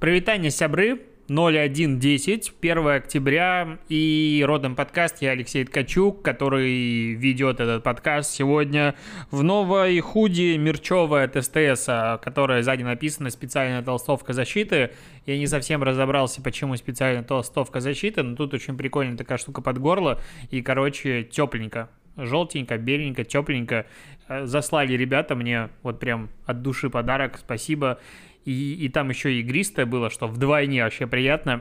Привитание, сябры. 01.10, 1 октября, и родом подкаст, я Алексей Ткачук, который ведет этот подкаст сегодня в новой худи мерчевой от СТС, которая сзади написана «Специальная толстовка защиты». Я не совсем разобрался, почему специальная толстовка защиты, но тут очень прикольная такая штука под горло, и, короче, тепленько. Желтенько, беленько, тепленько. Заслали ребята мне вот прям от души подарок, спасибо. И там еще игристое было, что вдвойне вообще приятно.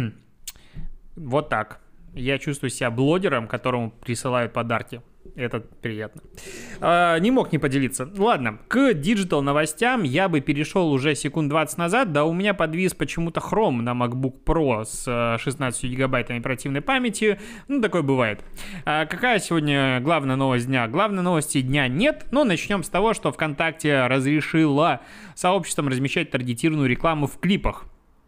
Вот так. Я чувствую себя блогером, которому присылают подарки. Это приятно. Не мог не поделиться. Ладно, к диджитал новостям я бы перешел уже секунд 20 назад. Да, у меня подвис почему-то Chrome на MacBook Pro с 16 гигабайтами оперативной памяти. Ну, такое бывает. Какая сегодня главная новость дня? Главной новости дня нет, но начнем с того, что ВКонтакте разрешила сообществам размещать таргетированную рекламу в клипах.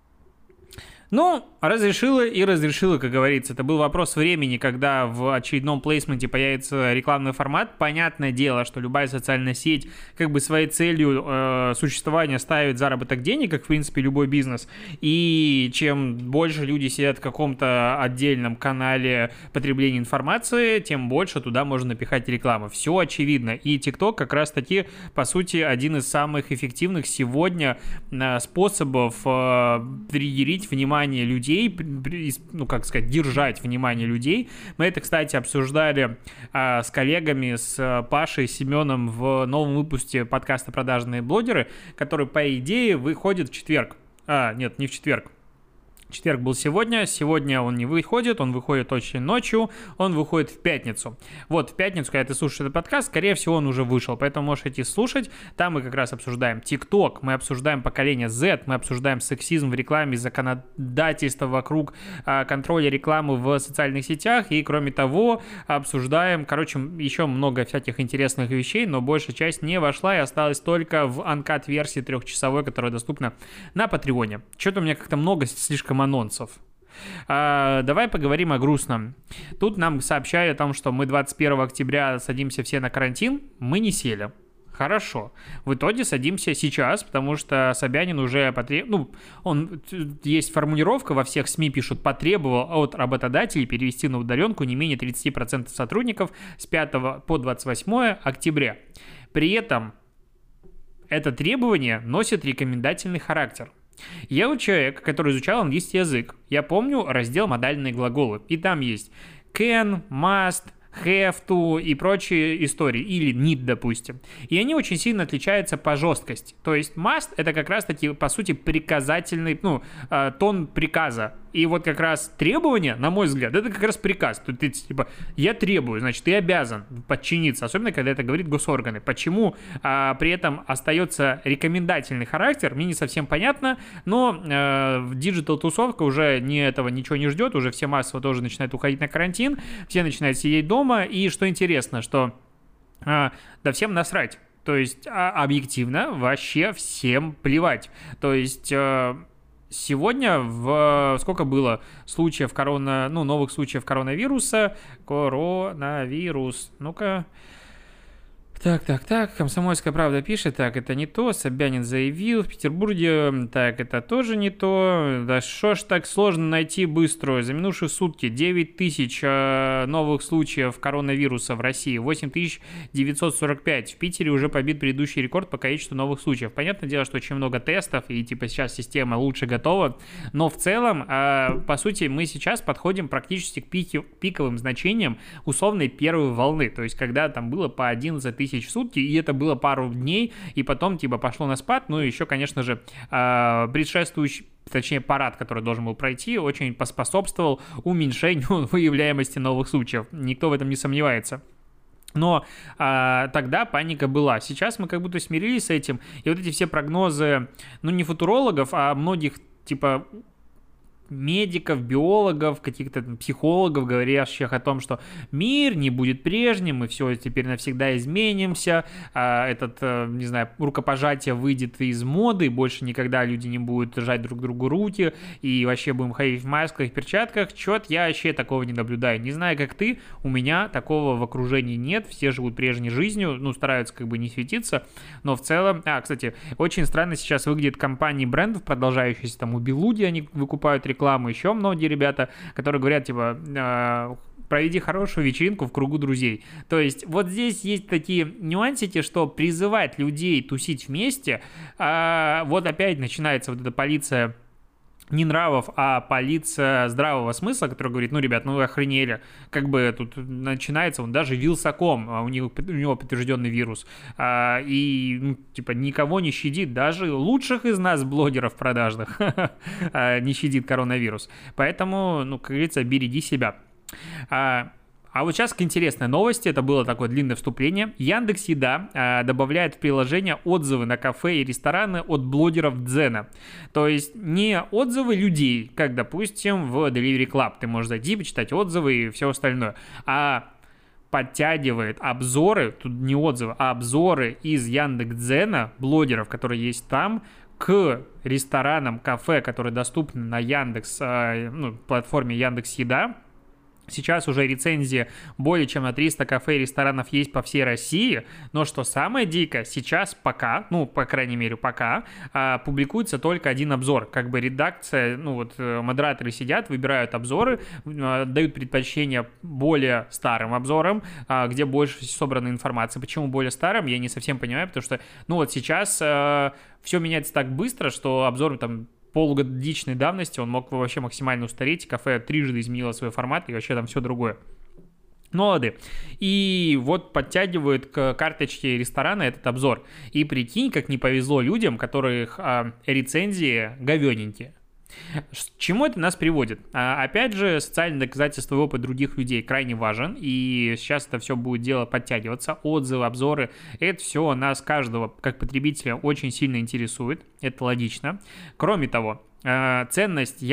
Ну, разрешила, как говорится. Это был вопрос времени, когда в очередном плейсменте появится рекламный формат. Понятное дело, что любая социальная сеть как бы своей целью существования ставит заработок денег, как в принципе любой бизнес. И чем больше люди сидят в каком-то отдельном канале потребления информации, тем больше туда можно напихать рекламу. Все очевидно. И TikTok как раз-таки, по сути, один из самых эффективных сегодня способов триггерить внимание людей, ну, как сказать, держать внимание людей. Мы это, кстати, обсуждали с коллегами, с Пашей, Семеном в новом выпуске подкаста «Продажные блогеры», который, по идее, выходит в четверг. Нет, не в четверг. Четверг был сегодня он не выходит, он выходит очень ночью, он выходит в пятницу. Вот, в пятницу, когда ты слушаешь этот подкаст, скорее всего, он уже вышел, поэтому можешь идти слушать. Там мы как раз обсуждаем TikTok, мы обсуждаем поколение Z, мы обсуждаем сексизм в рекламе, законодательство вокруг контроля рекламы в социальных сетях, и, кроме того, обсуждаем, еще много всяких интересных вещей, но большая часть не вошла и осталась только в анкат-версии 3-часовой, которая доступна на Патреоне. Что-то у меня как-то много слишком анонсов. Давай поговорим о грустном. Тут нам сообщали о том, что мы 21 октября садимся все на карантин. Мы не сели. Хорошо. В итоге садимся сейчас, потому что Собянин уже есть формулировка, во всех СМИ пишут, потребовал от работодателей перевести на удаленку не менее 30% сотрудников с 5 по 28 октября. При этом это требование носит рекомендательный характер. Я вот человек, который изучал английский язык. Я помню раздел «Модальные глаголы». И там есть can, must, have to и прочие истории. Или need, допустим. И они очень сильно отличаются по жесткости. То есть must — это как раз-таки, по сути, приказательный, тон приказа. И вот как раз требование, на мой взгляд, это как раз приказ. Тут ты типа, я требую, значит, ты обязан подчиниться. Особенно, когда это говорит госорганы. Почему при этом остается рекомендательный характер, мне не совсем понятно. Но диджитал-тусовка уже этого ничего не ждет. Уже все массово тоже начинают уходить на карантин. Все начинают сидеть дома. И что интересно, что да всем насрать. То есть объективно вообще всем плевать. То есть... Сегодня сколько было случаев новых случаев коронавируса? Коронавирус. Ну-ка. Так, «Комсомольская правда» пишет, так, это не то, Собянин заявил в Петербурге, так, это тоже не то, да что ж так сложно найти быстро, за минувшие сутки 9 тысяч новых случаев коронавируса в России, 8945, в Питере уже побит предыдущий рекорд по количеству новых случаев. Понятное дело, что очень много тестов, и типа сейчас система лучше готова, но в целом, по сути, мы сейчас подходим практически к пиковым значениям условной первой волны, то есть когда там было по 11 тысяч в сутки, и это было пару дней, и потом типа пошло на спад, ну и еще, конечно же, предшествующий, точнее, парад, который должен был пройти, очень поспособствовал уменьшению выявляемости новых случаев. Никто в этом не сомневается. Но тогда паника была. Сейчас мы как будто смирились с этим, и вот эти все прогнозы, не футурологов, а многих, типа, медиков, биологов, каких-то психологов, говорящих о том, что мир не будет прежним, мы все теперь навсегда изменимся, не знаю, рукопожатие выйдет из моды, больше никогда люди не будут жать друг другу руки, и вообще будем ходить в масках и перчатках. Чё-то я вообще такого не наблюдаю. Не знаю, как ты, у меня такого в окружении нет, все живут прежней жизнью, стараются как бы не светиться, но в целом... Кстати, очень странно сейчас выглядит компании брендов, продолжающиеся там у Белуди, они выкупают рекламу, еще многие ребята, которые говорят, типа, проведи хорошую вечеринку в кругу друзей. То есть вот здесь есть такие нюансики, что призывать людей тусить вместе, вот опять начинается вот эта полиция не нравов, а полиция здравого смысла, которая говорит, ребят, вы охренели, как бы тут начинается, он даже Вилсаком, у него подтвержденный вирус, никого не щадит, даже лучших из нас блогеров продажных не щадит коронавирус, поэтому, как говорится, береги себя. А вот сейчас к интересной новости, это было такое длинное вступление. Яндекс.Еда добавляет в приложение отзывы на кафе и рестораны от блогеров Дзена. То есть не отзывы людей, как, допустим, в Delivery Club. Ты можешь зайти, почитать отзывы и все остальное. А подтягивает обзоры, тут не отзывы, а обзоры из Яндекс.Дзена, блогеров, которые есть там, к ресторанам, кафе, которые доступны на платформе Яндекс.Еда. Сейчас уже рецензии более чем на 300 кафе и ресторанов есть по всей России, но что самое дикое, сейчас пока, по крайней мере пока, публикуется только один обзор. Как бы редакция, модераторы сидят, выбирают обзоры, дают предпочтение более старым обзорам, где больше собрана информация. Почему более старым, я не совсем понимаю, потому что, сейчас все меняется так быстро, что обзор там полугодичной давности, он мог вообще максимально устареть, кафе трижды изменило свой формат и вообще там все другое. Лады. И вот подтягивают к карточке ресторана этот обзор. И прикинь, как не повезло людям, которых рецензии говёненькие. К чему это нас приводит? Опять же, социальное доказательство и опыт других людей крайне важен, и сейчас это все будет дело подтягиваться, отзывы, обзоры, это все нас каждого, как потребителя, очень сильно интересует, это логично. Кроме того, ценность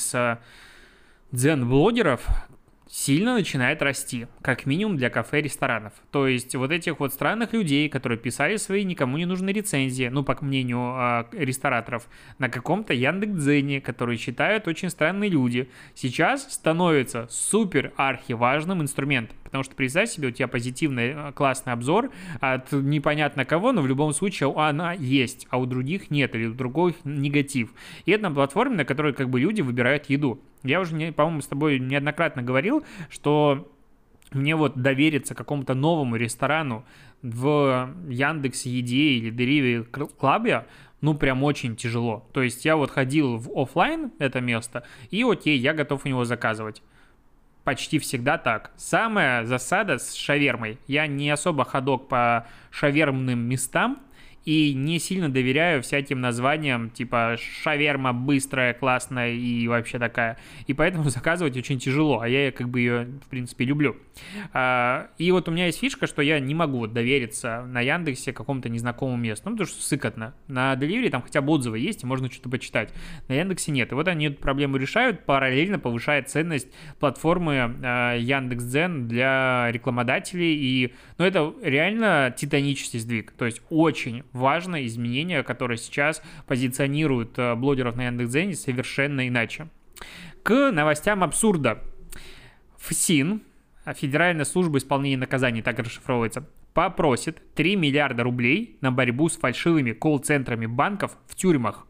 Яндекс.Дзен-блогеров сильно начинает расти, как минимум для кафе и ресторанов. То есть вот этих вот странных людей, которые писали свои никому не нужные рецензии, по мнению рестораторов, на каком-то Яндекс.Дзене, которые считают очень странные люди, сейчас становится супер архиважным инструментом. Потому что представь себе, у тебя позитивный классный обзор от непонятно кого, но в любом случае она есть, а у других нет, или у других негатив. И это на платформе, на которой как бы люди выбирают еду. Я уже, по-моему, с тобой неоднократно говорил, что мне вот довериться какому-то новому ресторану в Яндекс.Еде или Delivery Club, прям очень тяжело. То есть я вот ходил в офлайн это место, и окей, я готов у него заказывать. Почти всегда так. Самая засада с шавермой. Я не особо ходок по шавермным местам и не сильно доверяю всяким названиям, типа шаверма быстрая, классная и вообще такая. И поэтому заказывать очень тяжело, а я как бы ее, в принципе, люблю. И вот у меня есть фишка, что я не могу довериться на Яндексе какому-то незнакомому месту, потому что сыкотно. На Delivery там хотя бы отзывы есть, и можно что-то почитать. На Яндексе нет. И вот они эту проблему решают, параллельно повышая ценность платформы Яндекс.Дзен для рекламодателей. И, это реально титанический сдвиг. То есть очень важное изменение, которое сейчас позиционирует блогеров на Яндекс.Дзене совершенно иначе. К новостям абсурда. ФСИН, Федеральная служба исполнения наказаний, так расшифровывается, попросит 3 миллиарда рублей на борьбу с фальшивыми колл-центрами банков в тюрьмах.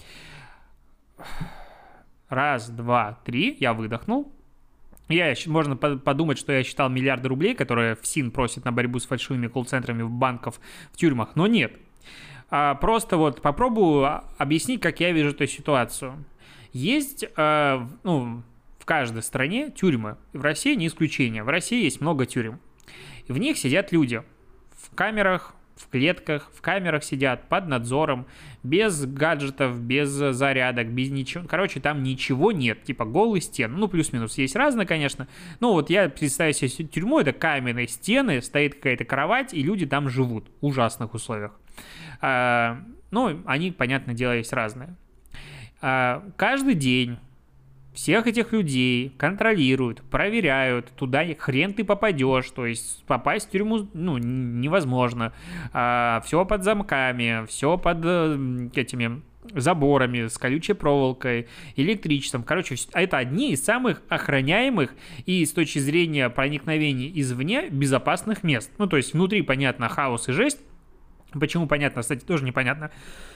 Раз, два, три, я выдохнул. Можно подумать, что я считал миллиарды рублей, которые ФСИН просит на борьбу с фальшивыми колл-центрами банков в тюрьмах, но нет. Просто вот попробую объяснить, как я вижу эту ситуацию. Есть, в каждой стране тюрьмы. В России не исключение. В России есть много тюрем. И в них сидят люди в камерах, в клетках, в камерах сидят под надзором, без гаджетов, без зарядок, без ничего. Короче, там ничего нет, типа голые стены. Плюс-минус есть разные, конечно. Вот я представляю себе тюрьму, это каменные стены, стоит какая-то кровать, и люди там живут в ужасных условиях. Они, понятное дело, есть разные. Каждый день всех этих людей контролируют, проверяют, туда хрен ты попадешь, то есть попасть в тюрьму, ну, невозможно. Все под замками, все под этими заборами, с колючей проволокой, электричеством. Короче, это одни из самых охраняемых и с точки зрения проникновения извне безопасных мест. Ну, то есть внутри, понятно, хаос и жесть. Почему понятно, кстати, тоже непонятно.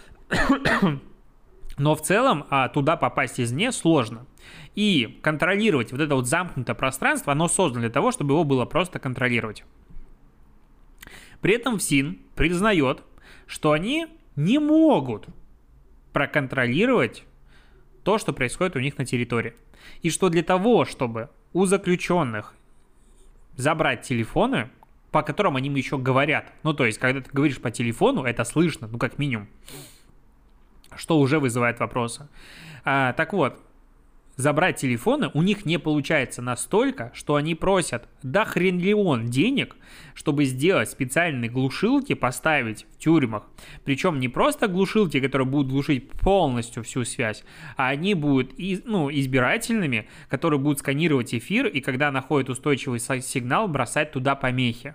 Но в целом туда попасть извне сложно. И контролировать вот это вот замкнутое пространство, оно создано для того, чтобы его было просто контролировать. При этом ФСИН признает, что они не могут проконтролировать то, что происходит у них на территории. И что для того, чтобы у заключенных забрать телефоны, по которым они им еще говорят, ну то есть, когда ты говоришь по телефону, это слышно, ну как минимум, что уже вызывает вопросы. Так вот, забрать телефоны у них не получается настолько, что они просят до хренлион денег, чтобы сделать специальные глушилки, поставить в тюрьмах. Причем не просто глушилки, которые будут глушить полностью всю связь, а они будут избирательными, которые будут сканировать эфир и когда находят устойчивый сигнал, бросать туда помехи.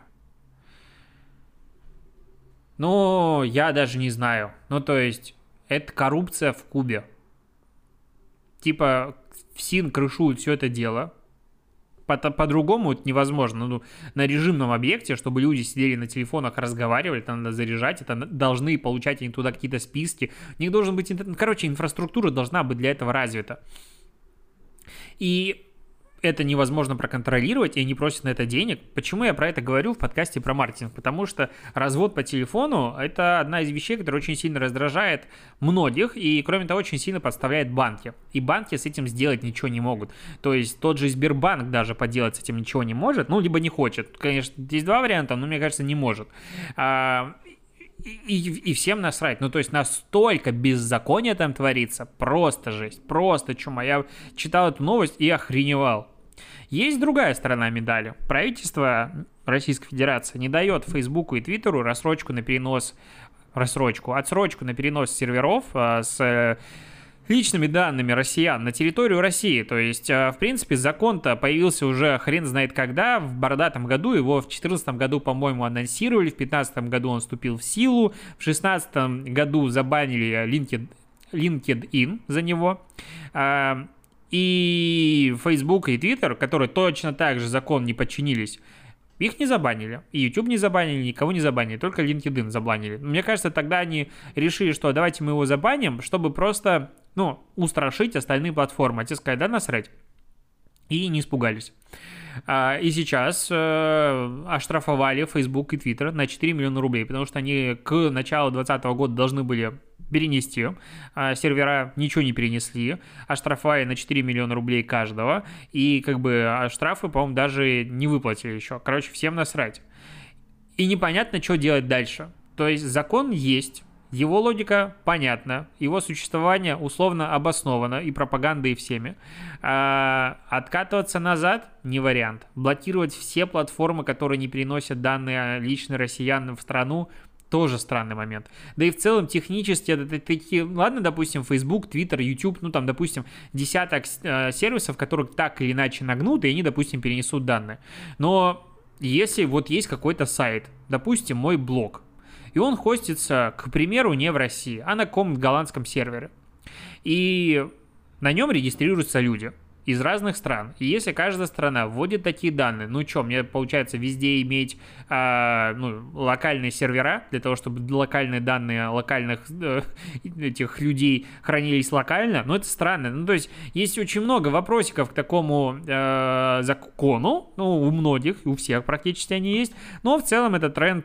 Ну, я даже не знаю. Ну, то есть, это коррупция в Кубе. Типа, ФСИН крышует все это дело. По-другому это невозможно. Ну, на режимном объекте, чтобы люди сидели на телефонах, разговаривали, это надо заряжать, это должны получать они туда какие-то списки. У них должен быть... Короче, инфраструктура должна быть для этого развита. И это невозможно проконтролировать, и они просят на это денег. Почему я про это говорю в подкасте про маркетинг? Потому что развод по телефону – это одна из вещей, которая очень сильно раздражает многих, и, кроме того, очень сильно подставляет банки. И банки с этим сделать ничего не могут. То есть тот же Сбербанк даже поделать с этим ничего не может, ну, либо не хочет. Конечно, есть два варианта, но, мне кажется, не может. И всем насрать. Ну, то есть настолько беззакония там творится. Просто жесть, просто чума. Я читал эту новость и охреневал. Есть другая сторона медали. Правительство Российской Федерации не дает Фейсбуку и Твиттеру отсрочку на перенос серверов с личными данными россиян на территорию России. То есть, в принципе, закон-то появился уже хрен знает когда, в бородатом году. Его в 2014 году, по-моему, анонсировали, в 2015 году он вступил в силу, в 2016 году забанили LinkedIn за него. И Facebook и Twitter, которые точно так же закон не подчинились, их не забанили. И YouTube не забанили, никого не забанили, только LinkedIn забанили. Мне кажется, тогда они решили, что давайте мы его забаним, чтобы просто, устрашить остальные платформы. А те сказали, да насрать. И не испугались. И сейчас оштрафовали Facebook и Twitter на 4 миллиона рублей, потому что они к началу 2020 года должны были перенести. Сервера ничего не перенесли. Оштрафовали на 4 миллиона рублей каждого. И штрафы, по-моему, даже не выплатили еще. Короче, всем насрать. И непонятно, что делать дальше. То есть закон есть. Его логика понятна, его существование условно обосновано и пропагандой, и всеми. Откатываться назад не вариант. Блокировать все платформы, которые не переносят данные лично россиян в страну, тоже странный момент. Да и в целом технически это такие, ладно, допустим, Facebook, Twitter, YouTube, допустим, десяток сервисов, которых так или иначе нагнут, и они, допустим, перенесут данные. Но если вот есть какой-то сайт, допустим, мой блог, и он хостится, к примеру, не в России, а на каком-то голландском сервере. И на нем регистрируются люди из разных стран. И если каждая страна вводит такие данные, мне получается везде иметь локальные сервера, для того, чтобы локальные данные локальных этих людей хранились локально, это странно. То есть есть очень много вопросиков к такому закону, у многих, у всех практически они есть, но в целом этот тренд,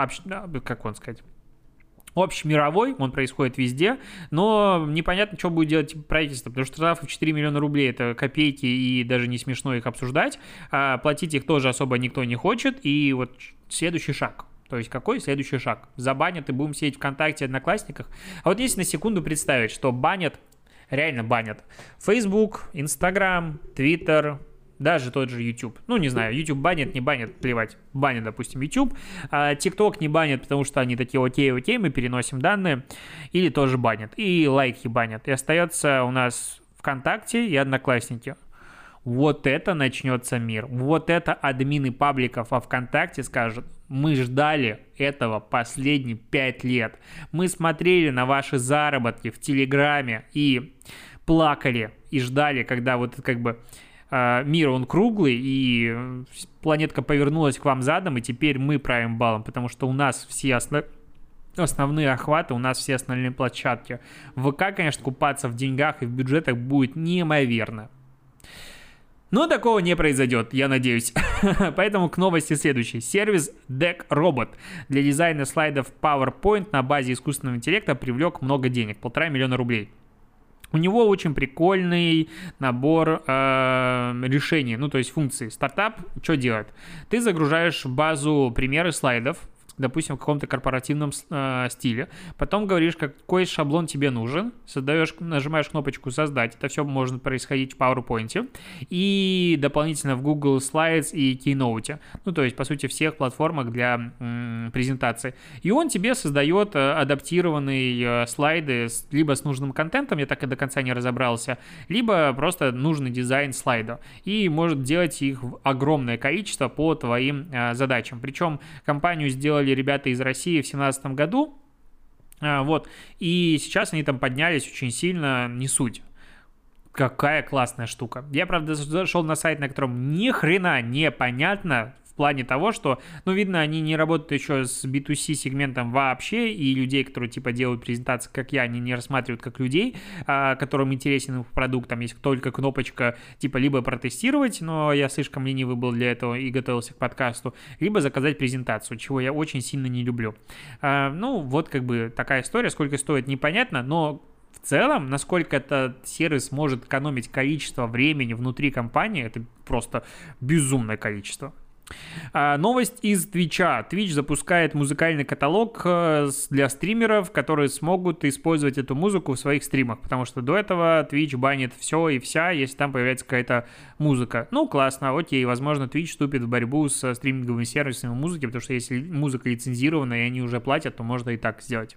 общемировой, он происходит везде, но непонятно, что будет делать правительство, потому что штрафы в 4 миллиона рублей – это копейки, и даже не смешно их обсуждать, а платить их тоже особо никто не хочет, и вот следующий шаг. То есть какой следующий шаг? Забанят и будем сидеть ВКонтакте, Одноклассниках? А вот если на секунду представить, что банят, реально банят Facebook, Instagram, Twitter, даже тот же YouTube. Не знаю, YouTube банит, не банит, плевать. Банит, допустим, YouTube. А TikTok не банит, потому что они такие, окей, мы переносим данные. Или тоже банят. И лайки банят. И остается у нас ВКонтакте и Одноклассники. Вот это начнется мир. Вот это админы пабликов во ВКонтакте скажут: мы ждали этого последние 5 лет. Мы смотрели на ваши заработки в Телеграме и плакали, и ждали, когда вот как бы мир, он круглый, и планетка повернулась к вам задом, и теперь мы правим балом, потому что у нас все основные охваты, у нас все основные площадки. В ВК, конечно, купаться в деньгах и в бюджетах будет неимоверно. Но такого не произойдет, я надеюсь. Поэтому к новости следующей. Сервис Deck Robot для дизайна слайдов PowerPoint на базе искусственного интеллекта привлек много денег, 1,5 миллиона рублей. У него очень прикольный набор решений, ну то есть функций. Стартап что делает? Ты загружаешь в базу примеры слайдов, допустим, в каком-то корпоративном стиле. Потом говоришь, какой шаблон тебе нужен. Создаешь, нажимаешь кнопочку «Создать». Это все может происходить в PowerPoint. И дополнительно в Google Slides и Keynote. Ну, то есть, по сути, всех платформах для презентации. И он тебе создает адаптированные слайды либо с нужным контентом, я так и до конца не разобрался, либо просто нужный дизайн слайда. И может делать их огромное количество по твоим задачам. Причем компанию сделали ребята из России в 2017 году, вот, и сейчас они там поднялись очень сильно, не суть. Какая классная штука. Я, правда, зашел на сайт, на котором ни хрена не понятно, в плане того, что, ну, видно, они не работают еще с B2C сегментом вообще, и людей, которые, типа, делают презентации, как я, они не рассматривают как людей, которым интересен их продукт, там есть только кнопочка, типа, либо протестировать, но я слишком ленивый был для этого и готовился к подкасту, либо заказать презентацию, чего я очень сильно не люблю. Ну, вот, как бы, такая история, сколько стоит, непонятно, но в целом, насколько этот сервис может экономить количество времени внутри компании, это просто безумное количество. Новость из Твича. Twitch запускает музыкальный каталог для стримеров, которые смогут использовать эту музыку в своих стримах, потому что до этого Twitch банит все и вся, если там появляется какая-то музыка. Ну, классно, окей, возможно, Twitch вступит в борьбу с стриминговыми сервисами музыки, потому что если музыка лицензированная и они уже платят, то можно и так сделать.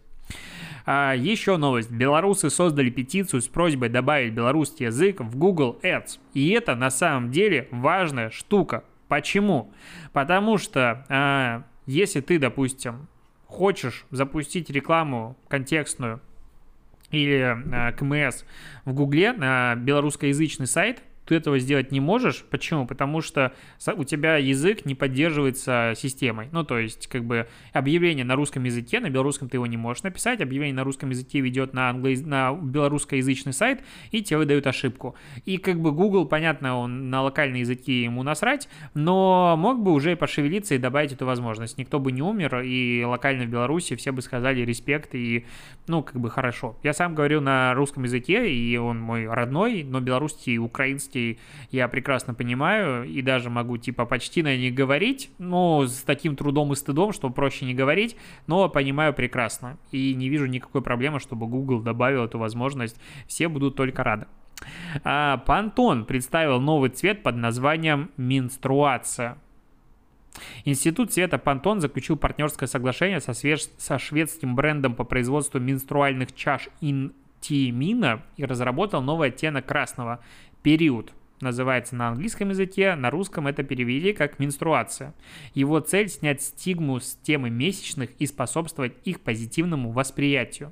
Еще новость. Белорусы создали петицию с просьбой добавить белорусский язык в Google Ads. И это на самом деле важная штука. Почему? Потому что если ты, допустим, хочешь запустить рекламу контекстную или КМС в Гугле на белорусскоязычный сайт, ты этого сделать не можешь. Почему? Потому что у тебя язык не поддерживается системой. Ну, то есть, как бы, объявление на русском языке, на белорусском ты его не можешь написать, объявление на русском языке ведет на белорусскоязычный сайт, и тебе выдают ошибку. И, как бы, Google, понятно, он на локальные языки ему насрать, но мог бы уже пошевелиться и добавить эту возможность. Никто бы не умер, и локально в Беларуси все бы сказали респект, и, ну, как бы, хорошо. Я сам говорю на русском языке, и он мой родной, но белорусский и украинский я прекрасно понимаю и даже могу типа почти на них говорить, но с таким трудом и стыдом, что проще не говорить, но понимаю прекрасно и не вижу никакой проблемы, чтобы Google добавил эту возможность, все будут только рады. Pantone представил новый цвет под названием менструация. Институт цвета Pantone заключил партнерское соглашение со шведским брендом по производству менструальных чаш Intimina и разработал новый оттенок красного. Период называется на английском языке, на русском это перевели как менструация. Его цель — снять стигму с темы месячных и способствовать их позитивному восприятию.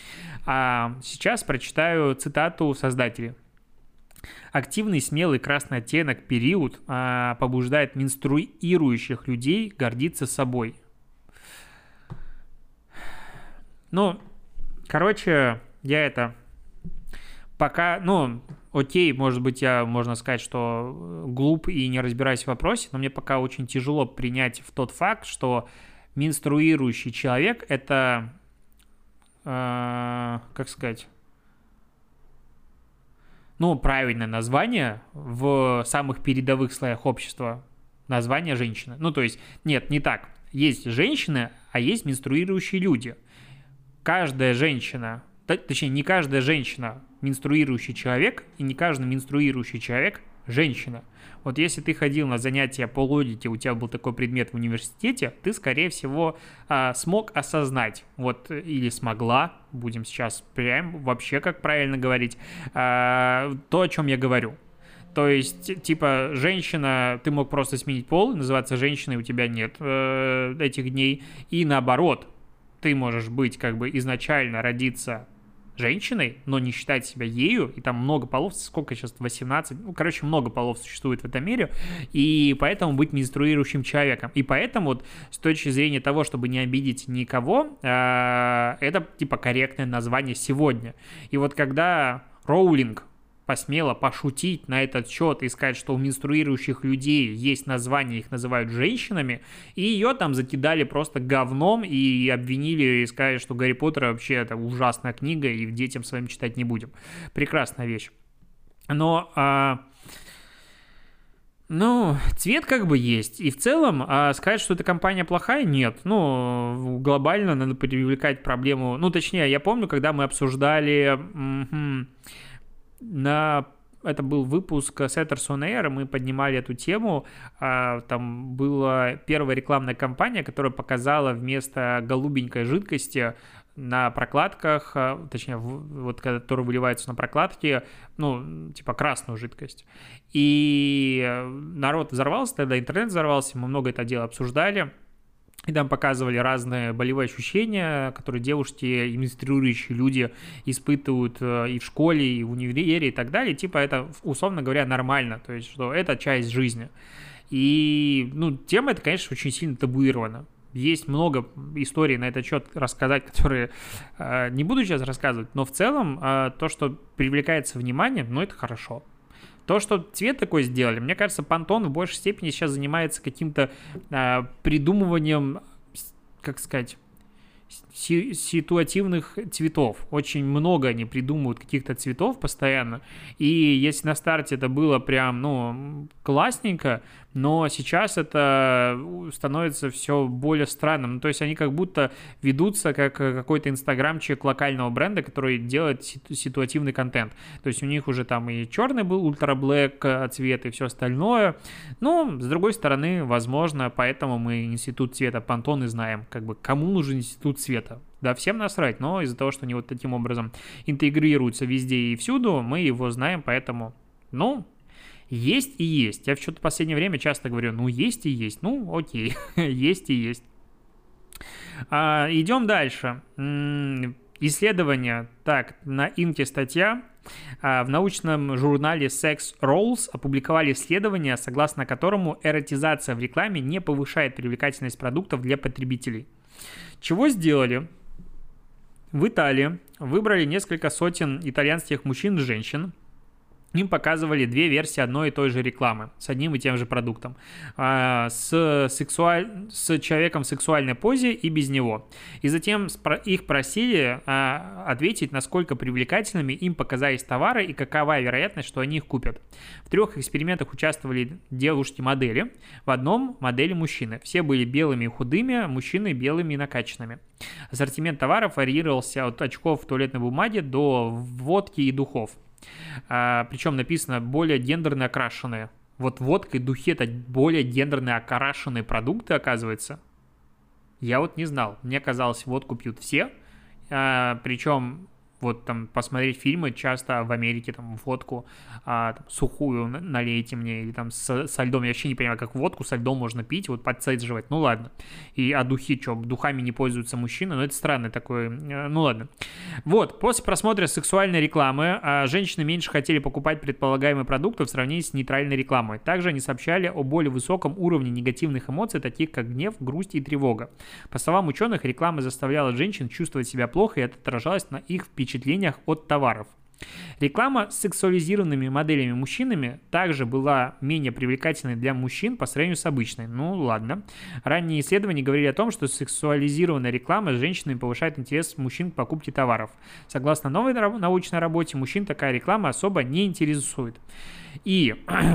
А сейчас прочитаю цитату создателей. Активный, смелый красный оттенок период побуждает менструирующих людей гордиться собой. Ну, короче, я это... Пока, ну, окей, может быть, можно сказать, что глуп и не разбираюсь в вопросе, но мне пока очень тяжело принять в тот факт, что менструирующий человек – это, как сказать, ну, правильное название в самых передовых слоях общества – название женщины. Ну, то есть, нет, не так. Есть женщины, а есть менструирующие люди. Каждая женщина... Точнее, не каждая женщина менструирующий человек, и не каждый менструирующий человек женщина. Вот если ты ходил на занятия по логике, у тебя был такой предмет в университете, ты, скорее всего, смог осознать, вот, или смогла, будем сейчас прям вообще, как правильно говорить, то, о чем я говорю. То есть, типа, женщина, ты мог просто сменить пол, называться женщиной, у тебя нет этих дней, и наоборот, ты можешь быть, как бы, изначально родиться женщиной, но не считать себя ею, и там много полов, сколько сейчас, 18, ну, короче, много полов существует в этом мире, и поэтому быть менструирующим человеком. И поэтому вот с точки зрения того, чтобы не обидеть никого, это, типа, корректное название сегодня. И вот когда Роулинг посмела пошутить на этот счет и сказать, что у менструирующих людей есть название, их называют женщинами, и ее там закидали просто говном и обвинили и сказали, что Гарри Поттер вообще это ужасная книга и детям своим читать не будем. Прекрасная вещь. Но, цвет как бы есть. И в целом сказать, что эта компания плохая, нет. Ну, глобально надо привлекать проблему. Ну, точнее, я помню, когда мы обсуждали... Это был выпуск Setters on Air, мы поднимали эту тему, там была первая рекламная кампания, которая показала вместо голубенькой жидкости на прокладках, точнее, вот которая выливается на прокладке, ну, типа красную жидкость. И народ взорвался, тогда интернет взорвался, мы много это дело обсуждали. И там показывали разные болевые ощущения, которые девушки и менструирующие люди испытывают и в школе, и в универе, и так далее. Типа это, условно говоря, нормально, то есть что это часть жизни. И, ну, тема эта, конечно, очень сильно табуирована. Есть много историй на этот счет рассказать, которые не буду сейчас рассказывать, но в целом то, что привлекается внимание, ну, это хорошо. То, что цвет такой сделали, мне кажется, Pantone в большей степени сейчас занимается каким-то придумыванием, как сказать, ситуативных цветов. Очень много они придумывают каких-то цветов постоянно. И если на старте это было прям, ну, классненько, но сейчас это становится все более странным. Ну, то есть они как будто ведутся как какой-то инстаграмчик локального бренда, который делает ситуативный контент. То есть у них уже там и черный был, ультра блэк цвет и все остальное. Ну, с другой стороны, возможно, поэтому мы институт цвета Pantone знаем. Как бы кому нужен институт цвета? Да, всем насрать, но из-за того, что они вот таким образом интегрируются везде и всюду, мы его знаем, поэтому, ну... Есть и есть. Я в что-то в последнее время часто говорю, ну, есть и есть. Ну, окей, есть и есть. Идем дальше. Исследование. Так, на Инте статья. В научном журнале Sex Roles опубликовали исследование, согласно которому эротизация в рекламе не повышает привлекательность продуктов для потребителей. Чего сделали? В Италии выбрали несколько сотен итальянских мужчин и женщин. Им показывали две версии одной и той же рекламы с одним и тем же продуктом. С человеком в сексуальной позе и без него. И затем их просили ответить, насколько привлекательными им показались товары и какова вероятность, что они их купят. В 3 экспериментах участвовали девушки-модели, в одном модели мужчины. Все были белыми и худыми, мужчины белыми и накачанными. Ассортимент товаров варьировался от очков в туалетной бумаге до водки и духов. Причем написано более гендерно окрашенные. Вот водка и духи — это более гендерно окрашенные продукты, оказывается. Я вот не знал. Мне казалось, водку пьют все. Причем вот там посмотреть фильмы, часто в Америке там водку там, сухую налейте мне, или там со льдом. Я вообще не понимаю, как водку со льдом можно пить, вот подцеживать. Ну ладно. А духи что, духами не пользуются мужчины? Ну это странно такое. Ну ладно. Вот, после просмотра сексуальной рекламы женщины меньше хотели покупать предполагаемые продукты в сравнении с нейтральной рекламой. Также они сообщали о более высоком уровне негативных эмоций, таких как гнев, грусть и тревога. По словам ученых, реклама заставляла женщин чувствовать себя плохо, и это отражалось на их впечатлениях от товаров. Реклама с сексуализированными моделями мужчинами также была менее привлекательной для мужчин по сравнению с обычной. Ну ладно. Ранние исследования говорили о том, что сексуализированная реклама с женщинами повышает интерес мужчин к покупке товаров. Согласно новой научной работе, мужчин такая реклама особо не интересует. И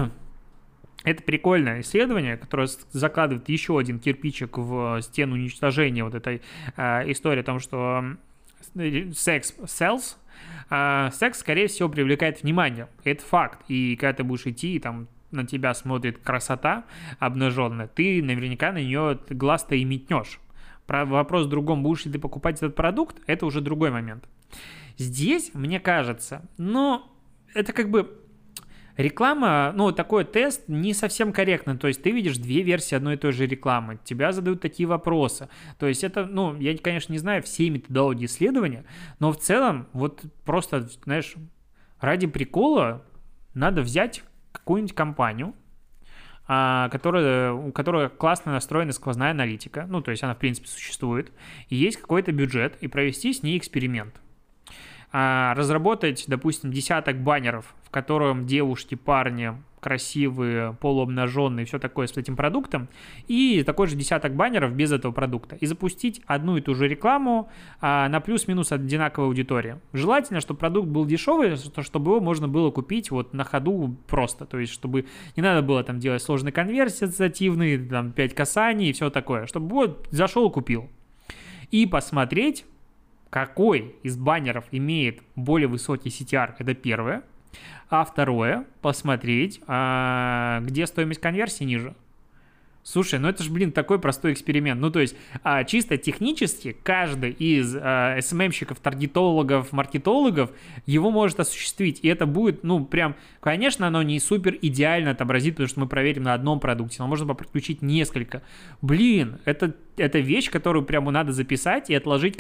это прикольное исследование, которое закладывает еще один кирпичик в стену уничтожения вот этой истории о том, что sex sells, Секс, скорее всего, привлекает внимание. Это факт. И когда ты будешь идти, и там на тебя смотрит красота обнаженная, ты наверняка на нее глаз-то и метнешь. Вопрос в другом, будешь ли ты покупать этот продукт, это уже другой момент. Здесь, мне кажется, это как бы реклама, такой тест не совсем корректно. То есть ты видишь две версии одной и той же рекламы, тебя задают такие вопросы. То есть это, я, конечно, не знаю все методологии исследования, но в целом вот просто, знаешь, ради прикола надо взять какую-нибудь компанию, у которой классно настроена сквозная аналитика, то есть она, в принципе, существует, и есть какой-то бюджет, и провести с ней эксперимент. Разработать, допустим, десяток баннеров, в котором девушки, парни красивые, полуобнаженные, все такое с этим продуктом, и такой же десяток баннеров без этого продукта, и запустить одну и ту же рекламу на плюс-минус одинаковой аудитории. Желательно, чтобы продукт был дешевый, чтобы его можно было купить вот на ходу просто, то есть чтобы не надо было там делать сложные конверсии ассоциативные, там 5 касаний и все такое, чтобы вот зашел и купил. И посмотреть, какой из баннеров имеет более высокий CTR, это первое. А второе, посмотреть, где стоимость конверсии ниже. Слушай, это же, такой простой эксперимент. То есть, чисто технически каждый из SMM-щиков, таргетологов, маркетологов его может осуществить. И это будет, прям, конечно, оно не супер идеально отобразит, потому что мы проверим на одном продукте, но можно подключить несколько. Это вещь, которую прямо надо записать и отложить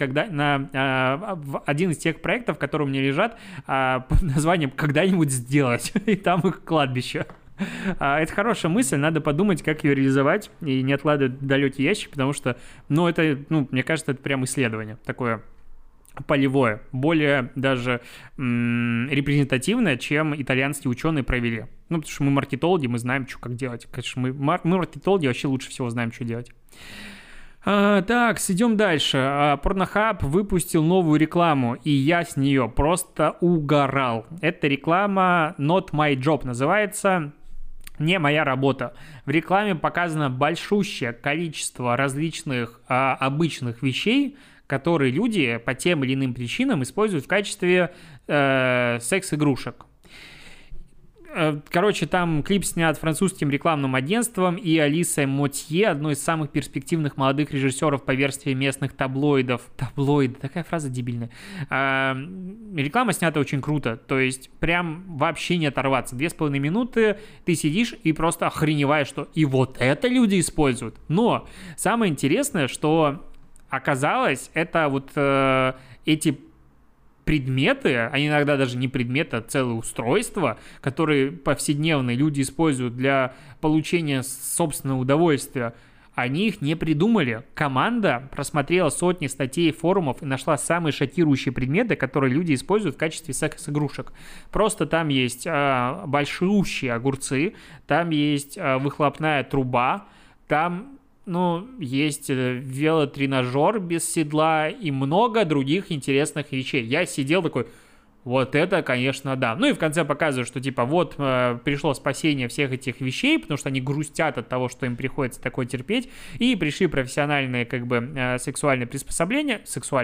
в один из тех проектов, которые у меня лежат, под названием «Когда-нибудь сделать». И там их кладбище. Это хорошая мысль, надо подумать, как ее реализовать и не откладывать в далекий ящик, потому что, мне кажется, это прям исследование такое полевое, более даже репрезентативное, чем итальянские ученые провели. Потому что мы маркетологи, мы знаем, что как делать. Конечно, мы маркетологи вообще лучше всего знаем, что делать. Так, идем дальше. Pornhub выпустил новую рекламу, и я с нее просто угорал. Это реклама Not My Job называется. Не моя работа. В рекламе показано большущее количество различных обычных вещей, которые люди по тем или иным причинам используют в качестве секс-игрушек. Короче, там клип снят французским рекламным агентством и Алисой Мотье, одной из самых перспективных молодых режиссеров по версии местных таблоидов. Таблоиды, такая фраза дебильная. Реклама снята очень круто, то есть прям вообще не оторваться. 2,5 минуты ты сидишь и просто охреневаешь, что и вот это люди используют. Но самое интересное, что оказалось, это вот эти предметы, а иногда даже не предметы, а целые устройства, которые повседневные люди используют для получения собственного удовольствия, они их не придумали. Команда просмотрела сотни статей, форумов и нашла самые шокирующие предметы, которые люди используют в качестве секс-игрушек. Просто там есть большущие огурцы, там есть выхлопная труба, там есть велотренажер без седла и много других интересных вещей. Я сидел такой, вот это, конечно, да. И в конце показывают, что пришло спасение всех этих вещей, потому что они грустят от того, что им приходится такое терпеть, и пришли профессиональные, сексуальные приспособления,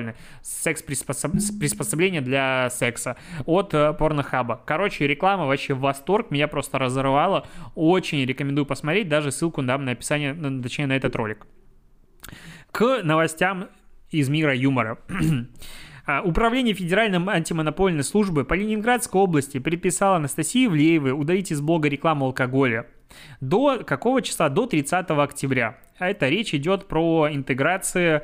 секс-приспособления для секса от Pornhub. Короче, реклама вообще в восторг, меня просто разорвала. Очень рекомендую посмотреть, даже ссылку дам на описание, точнее, на этот ролик. К новостям из мира юмора. Управление Федеральной антимонопольной службы по Ленинградской области предписало Анастасии Ивлеевой удалить из блога рекламу алкоголя. До какого числа? До 30 октября. А это речь идет про интеграцию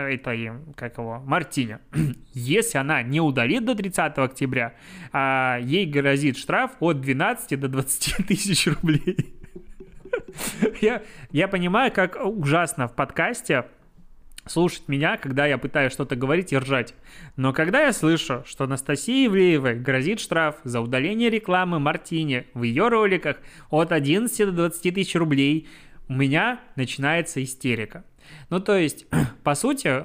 Мартини. Если она не удалит до 30 октября, ей грозит штраф от 12 до 20 тысяч рублей. Я понимаю, как ужасно в подкасте слушать меня, когда я пытаюсь что-то говорить и ржать. Но когда я слышу, что Анастасии Ивлеевой грозит штраф за удаление рекламы Мартини в ее роликах от 11 до 20 тысяч рублей, у меня начинается истерика. То есть, по сути,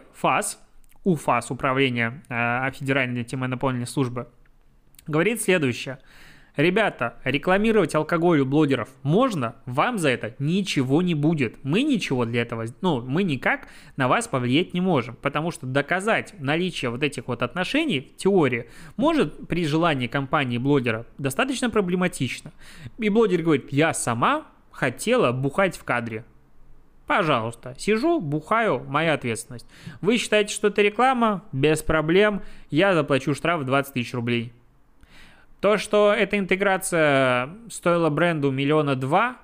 УФАС, Управление Федеральной антимонопольной службы, говорит следующее. Ребята, рекламировать алкоголь у блогеров можно, вам за это ничего не будет. Мы ничего для этого, мы никак на вас повлиять не можем, потому что доказать наличие вот этих вот отношений в теории может при желании компании блогера достаточно проблематично. И блогер говорит, я сама хотела бухать в кадре. Пожалуйста, сижу, бухаю, моя ответственность. Вы считаете, что это реклама? Без проблем, я заплачу штраф в 20 тысяч рублей. То, что эта интеграция стоила бренду 1,2 миллиона,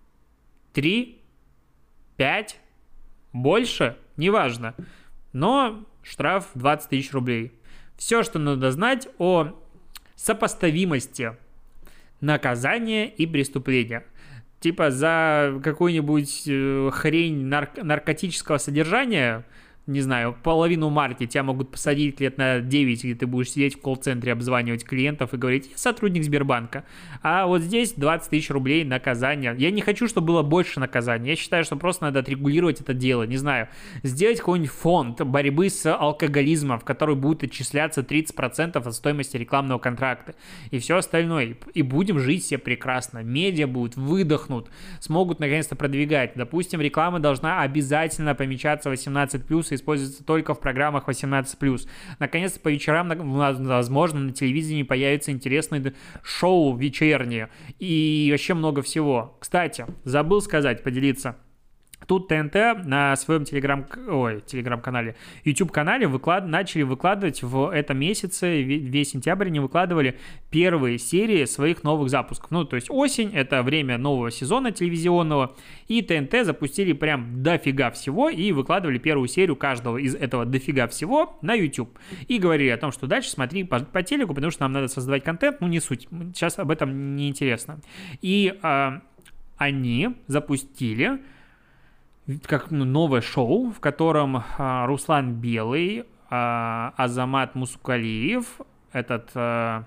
3, 5, больше, неважно, но штраф 20 тысяч рублей. Все, что надо знать о сопоставимости наказания и преступления. Типа за какую-нибудь хрень наркотического содержания, не знаю, половину марки тебя могут посадить лет на 9, где ты будешь сидеть в колл-центре, обзванивать клиентов и говорить, я сотрудник Сбербанка. А вот здесь 20 тысяч рублей наказания. Я не хочу, чтобы было больше наказания. Я считаю, что просто надо отрегулировать это дело. Не знаю, сделать какой-нибудь фонд борьбы с алкоголизмом, в который будет отчисляться 30% от стоимости рекламного контракта. И все остальное. И будем жить все прекрасно. Медиа будут, выдохнут, смогут наконец-то продвигать. Допустим, реклама должна обязательно помечаться 18+, используется только в программах 18+. Наконец-то по вечерам, возможно, на телевидении появятся интересные шоу вечерние и вообще много всего. Кстати, забыл сказать, поделиться. Тут ТНТ на своем телеграм-канале, YouTube-канале начали выкладывать в этом месяце, весь сентябрь они выкладывали первые серии своих новых запусков. То есть осень, это время нового сезона телевизионного, и ТНТ запустили прям дофига всего и выкладывали первую серию каждого из этого дофига всего на YouTube. И говорили о том, что дальше смотри по телеку, потому что нам надо создавать контент, не суть, сейчас об этом не интересно. И они запустили как новое шоу, в котором Руслан Белый, Азамат Мусукалиев, кто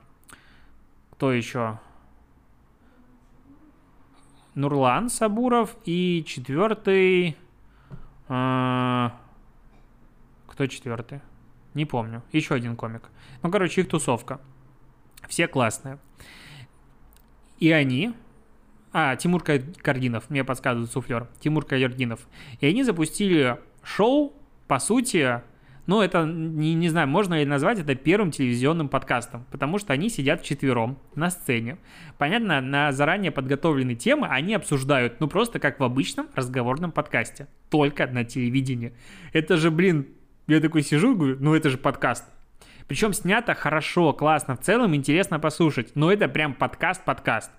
еще? Нурлан Сабуров и четвертый... Кто четвертый? Не помню. Еще один комик. Их тусовка. Все классные. И они... Тимур Кардинов, мне подсказывает суфлер, Тимур Кардинов. И они запустили шоу, по сути, это, не знаю, можно ли назвать это первым телевизионным подкастом, потому что они сидят вчетвером на сцене. Понятно, на заранее подготовленные темы они обсуждают, просто как в обычном разговорном подкасте, только на телевидении. Это же, я такой сижу и говорю, это же подкаст. Причем снято хорошо, классно, в целом интересно послушать, но это прям подкаст.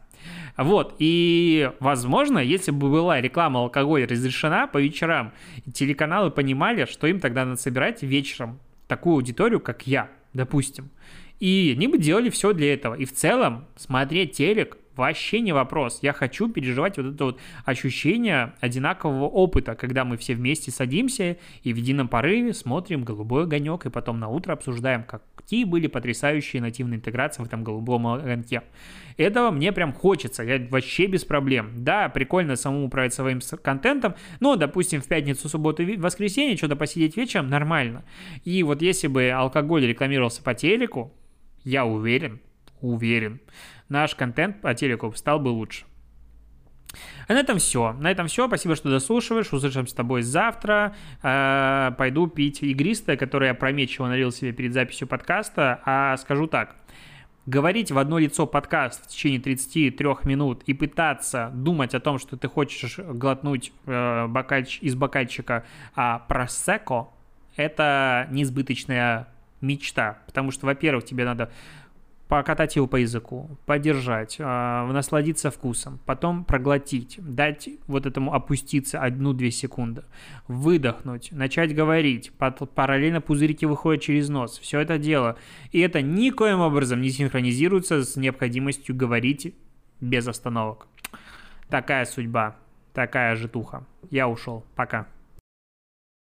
И, возможно, если бы была реклама алкоголя разрешена по вечерам, телеканалы понимали, что им тогда надо собирать вечером такую аудиторию, как я, допустим. И они бы делали все для этого. И в целом смотреть телек вообще не вопрос. Я хочу переживать вот это вот ощущение одинакового опыта, когда мы все вместе садимся и в едином порыве смотрим «Голубой огонек», и потом на утро обсуждаем, какие были потрясающие нативные интеграции в этом голубом огоньке. Этого мне прям хочется, я вообще без проблем. Да, прикольно самому управлять своим контентом, но, допустим, в пятницу, субботу, воскресенье что-то посидеть вечером нормально. И вот если бы алкоголь рекламировался по телеку, я уверен, наш контент по телеку стал бы лучше. А на этом все. Спасибо, что дослушиваешь. Услышимся с тобой завтра. Пойду пить игристое, которое я опрометчиво налил себе перед записью подкаста. Скажу так. Говорить в одно лицо подкаст в течение 33 минут и пытаться думать о том, что ты хочешь глотнуть из бокальчика просекко, это несбыточная мечта. Потому что, во-первых, тебе надо покатать его по языку, подержать, насладиться вкусом, потом проглотить, дать вот этому опуститься 1-2 секунды, выдохнуть, начать говорить, параллельно пузырики выходят через нос, все это дело. И это никоим образом не синхронизируется с необходимостью говорить без остановок. Такая судьба, такая житуха. Я ушел. Пока.